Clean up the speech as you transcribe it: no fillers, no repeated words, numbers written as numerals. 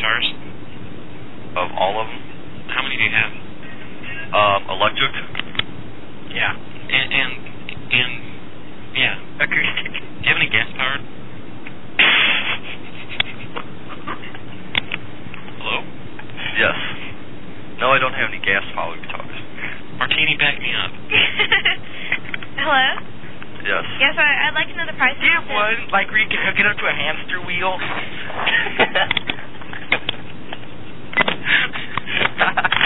guitars? Of all of them? How many do you have? Electric. Yeah. And yeah. Acoustic. Do you have any gas powered? Hello? Yes. No, I don't have any gas-powered guitars. Martini, back me up. Hello? Yes. Yes, I'd like to know the price. Do you have one, like, where you can hook it up to a hamster wheel?